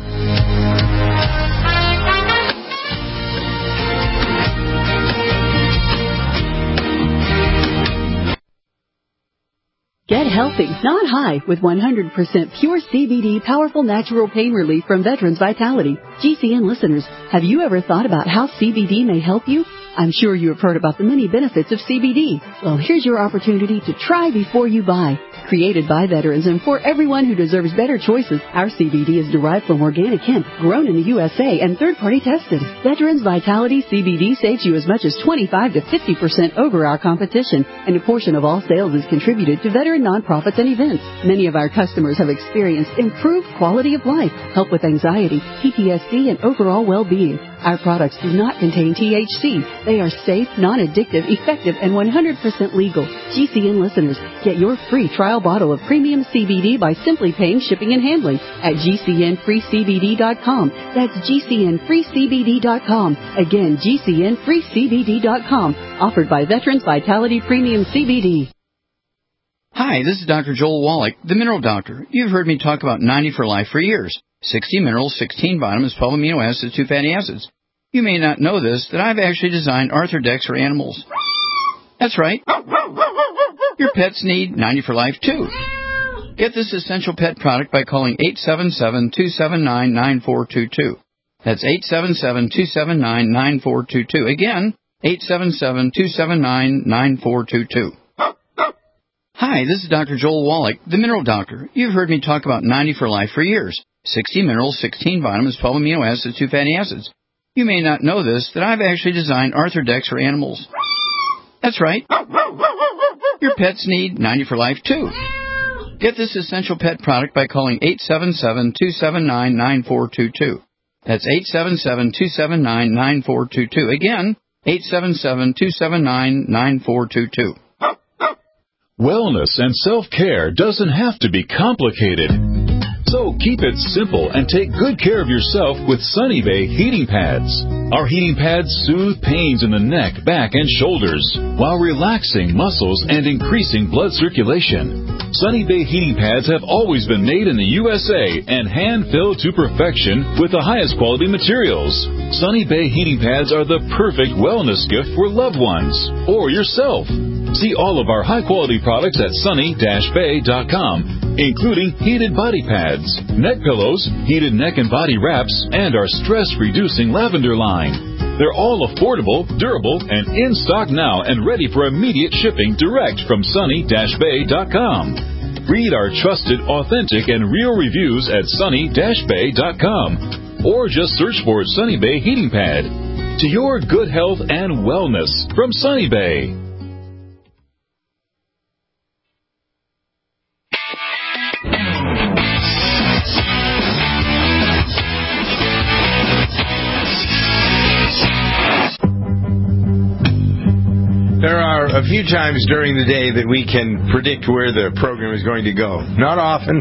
Get healthy, not high, with one hundred percent pure C B D powerful natural pain relief from Veterans Vitality. G C N listeners, have you ever thought about how C B D may help you? I'm sure you have heard about the many benefits of C B D. Well, here's your opportunity to try before you buy. Created by veterans and for everyone who deserves better choices, our C B D is derived from organic hemp, grown in the U S A and third-party tested. Veterans Vitality C B D saves you as much as twenty-five to fifty percent over our competition, and a portion of all sales is contributed to veteran nonprofits and events. Many of our customers have experienced improved quality of life, help with anxiety, P T S D, and overall well-being. Our products do not contain T H C. They are safe, non-addictive, effective, and one hundred percent legal. G C N listeners, get your free trial retail bottle of premium C B D by simply paying shipping and handling at G C N free C B D dot com. That's G C N free C B D dot com. Again, G C N free C B D dot com. Offered by Veterans Vitality Premium C B D. Hi, this is Doctor Joel Wallach, the Mineral Doctor. You've heard me talk about ninety for Life for years. sixty minerals, sixteen vitamins, twelve amino acids, two fatty acids. You may not know this, that I've actually designed Arthrodex for animals. That's right. Your pets need ninety for Life, too. Get this essential pet product by calling eight seven seven, two seven nine, nine four two two. That's eight seven seven, two seven nine, nine four two two. Again, eight seven seven, two seven nine, nine four two two. Hi, this is Doctor Joel Wallach, the Mineral Doctor. You've heard me talk about ninety for Life for years. sixty minerals, sixteen vitamins, twelve amino acids, two fatty acids. You may not know this, that I've actually designed Arthrodex for animals. That's right. Your pets need ninety for Life, too. Get this essential pet product by calling eight seven seven, two seven nine, nine four two two. That's eight seven seven, two seven nine, nine four two two. Again, eight seven seven, two seven nine, nine four two two. Wellness and self-care doesn't have to be complicated. So keep it simple and take good care of yourself with Sunny Bay heating pads. Our heating pads soothe pains in the neck, back, and shoulders while relaxing muscles and increasing blood circulation. Sunny Bay heating pads have always been made in the U S A and hand-filled to perfection with the highest quality materials. Sunny Bay heating pads are the perfect wellness gift for loved ones or yourself. See all of our high-quality products at sunny dash bay dot com, including heated body pads, neck pillows, heated neck and body wraps, and our stress-reducing lavender line. They're all affordable, durable, and in stock now and ready for immediate shipping direct from sunny dash bay dot com. Read our trusted, authentic, and real reviews at sunny dash bay dot com or just search for Sunny Bay Heating Pad. To your good health and wellness from Sunny Bay. There are a few times during the day that we can predict where the program is going to go. Not often,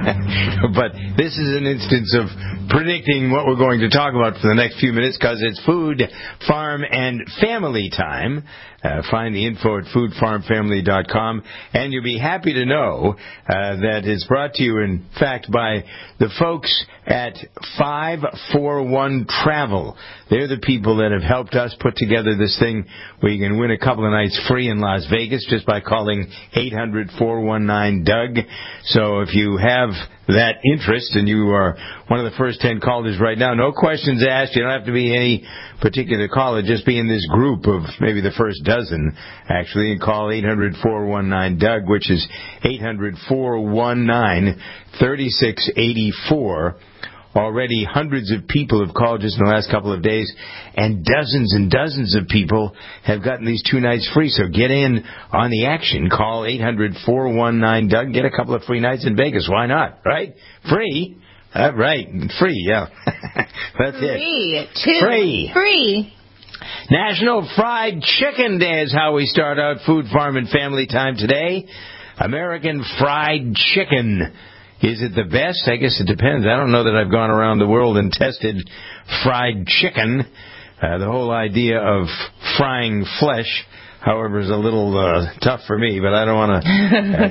but this is an instance of predicting what we're going to talk about for the next few minutes because it's food, farm, and family time. Uh, find the info at food farm family dot com, and you'll be happy to know uh, that it's brought to you, in fact, by the folks at five four one Travel. They're the people that have helped us put together this thing where you can win a couple of nights free in Las Vegas just by calling eight hundred, four one nine, D U G. So if you have that interest and you are one of the first ten callers right now, no questions asked. You don't have to be any particular caller. Just be in this group of maybe the first dozen, actually, and call eight hundred, four one nine, D U G, which is eight hundred, four one nine, three six eight four. Already hundreds of people have called just in the last couple of days, and dozens and dozens of people have gotten these two nights free. So get in on the action. Call eight hundred, four one nine, D U G. Get a couple of free nights in Vegas. Why not, right? Free? Uh, right. Free, yeah. That's Free. it. Two. Free. Free. National Fried Chicken Day is how we start out Food, Farm, and Family Time today. American Fried Chicken. Is it the best? I guess it depends. I don't know that I've gone around the world and tested fried chicken. Uh, the whole idea of frying flesh, however, is a little uh, tough for me, but I don't want to uh,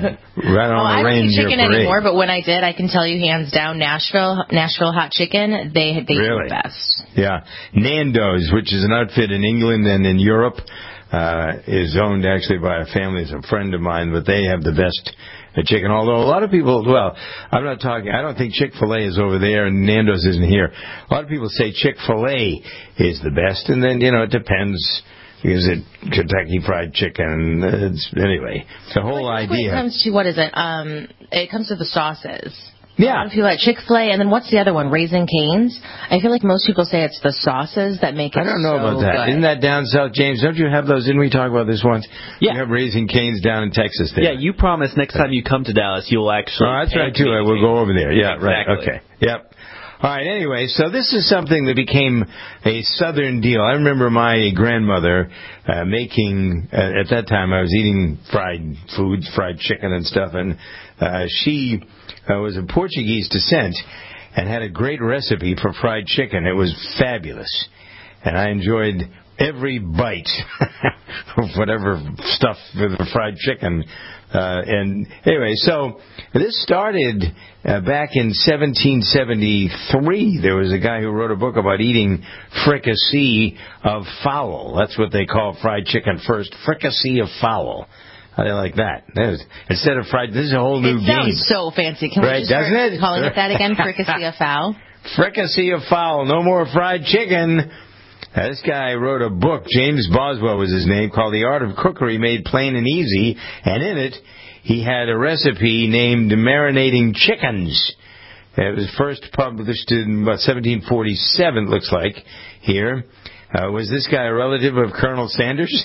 I don't oh, want to I rain don't eat your chicken parade. anymore, but when I did, I can tell you hands down, Nashville, Nashville hot chicken, they they really? do the best. Yeah. Nando's, which is an outfit in England and in Europe, uh, is owned actually by a family. It's a friend of mine, but they have the best chicken. Although a lot of people, well, I'm not talking, I don't think Chick-fil-A is over there and Nando's isn't here. A lot of people say Chick-fil-A is the best, and then, you know, it depends. Is it Kentucky Fried Chicken? It's, anyway, the whole like, idea. When it comes to, what is it? Um, it comes to the sauces. Yeah. A lot of people at Chick-fil-A, and then what's the other one? Raising Cane's. I feel like most people say it's the sauces that make it I don't know so about that. good. Isn't that down south, James? Don't you have those? Didn't we talk about this once? Yeah. You have Raising Cane's down in Texas there. Yeah, you promise next time you come to Dallas you'll actually... Oh, that's right, take too. me We'll to- go over there. Yeah, exactly. right. Okay. Yep. All right, anyway, so this is something that became a Southern deal. I remember my grandmother uh, making, uh, at that time I was eating fried foods, fried chicken and stuff, and uh, she uh, was of Portuguese descent and had a great recipe for fried chicken. It was fabulous, and I enjoyed every bite of whatever stuff with the fried chicken. Uh, and anyway, so this started uh, back in seventeen seventy-three. There was a guy who wrote a book about eating fricassee of fowl. That's what they call fried chicken first, fricassee of fowl. How do you like that? that is, instead of fried, this is a whole new it game. It sounds so fancy. Can right, we just doesn't start it? calling it that again, fricassee of fowl? Fricassee of fowl. No more fried chicken. Uh, this guy wrote a book, James Boswell was his name, called The Art of Cookery Made Plain and Easy, and in it he had a recipe named Marinating Chickens. It was first published in about seventeen forty-seven, looks like, here. Uh, was this guy a relative of Colonel Sanders?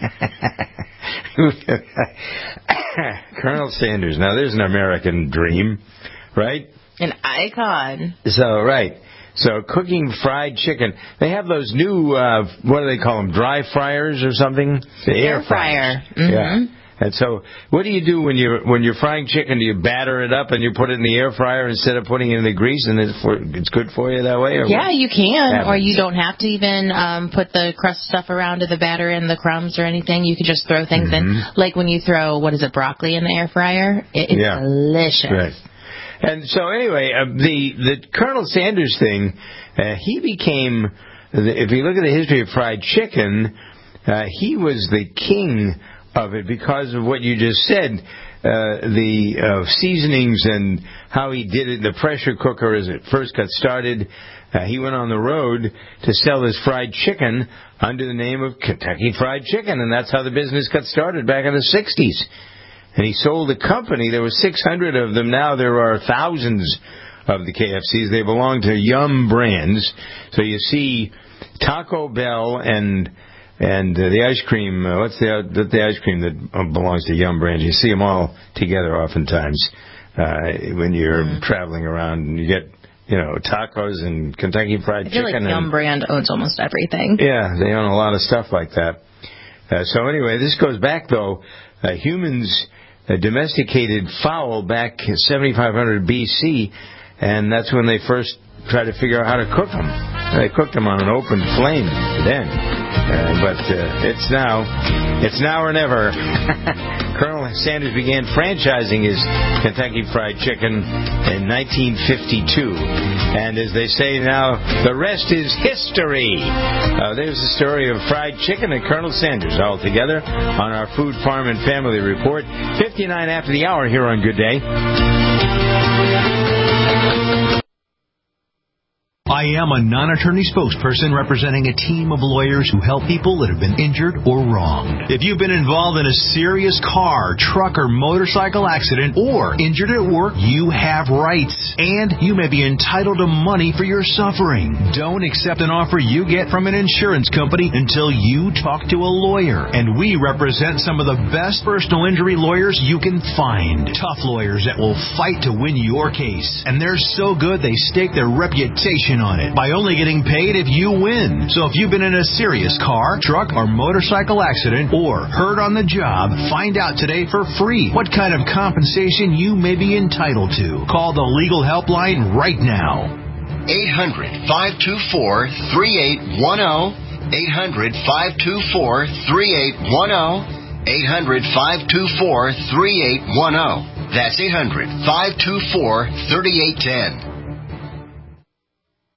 Colonel Sanders. Now, there's an American dream, right? An icon. So, right. So cooking fried chicken. They have those new, uh, what do they call them, dry fryers or something? The air, air fryer. Mm-hmm. Yeah. And so what do you do when you're, when you're frying chicken? Do you batter it up and you put it in the air fryer instead of putting it in the grease and it's, for, it's good for you that way? Or yeah, you can. happens? Or you don't have to even um, put the crust stuff around to the batter and the crumbs or anything. You can just throw things Mm-hmm. in. Like when you throw, what is it, broccoli in the air fryer? It, it's yeah. delicious. Right. And so anyway, uh, the the Colonel Sanders thing, uh, he became, if you look at the history of fried chicken, uh, he was the king of it because of what you just said, uh, the uh, seasonings and how he did it in the pressure cooker as it first got started. Uh, he went on the road to sell his fried chicken under the name of Kentucky Fried Chicken, and that's how the business got started back in the sixties. And he sold a company. There were six hundred of them. Now there are thousands of the K F Cs. They belong to Yum Brands. So you see Taco Bell and and uh, the ice cream. Uh, what's the, the the ice cream that uh, belongs to Yum Brands? You see them all together oftentimes uh, when you're mm. traveling around. And you get, you know, tacos and Kentucky Fried I feel Chicken. like Yum and, Brand owns almost everything. Yeah, they own a lot of stuff like that. Uh, so anyway, this goes back, though. Uh, humans uh, domesticated fowl back seventy-five hundred B C, and that's when they first tried to figure out how to cook them. They cooked them on an open flame then. Uh, but uh, it's now, it's now or never. Colonel Sanders began franchising his Kentucky Fried Chicken in nineteen fifty-two. And as they say now, the rest is history. Uh, there's the story of fried chicken and Colonel Sanders all together on our Food, Farm, and Family Report. fifty-nine after the hour here on Good Day. I am a non-attorney spokesperson representing a team of lawyers who help people that have been injured or wronged. If you've been involved in a serious car, truck, or motorcycle accident or injured at work, you have rights, and you may be entitled to money for your suffering. Don't accept an offer you get from an insurance company until you talk to a lawyer, and we represent some of the best personal injury lawyers you can find. Tough lawyers that will fight to win your case, and they're so good they stake their reputation on it by only getting paid if you win. So if you've been in a serious car, truck, or motorcycle accident or hurt on the job, find out today for free what kind of compensation you may be entitled to. Call the legal helpline right now. eight hundred, five two four, three eight one zero. eight hundred, five two four, three eight one zero. eight hundred, five two four, three eight one zero. That's eight hundred, five two four, three eight one zero.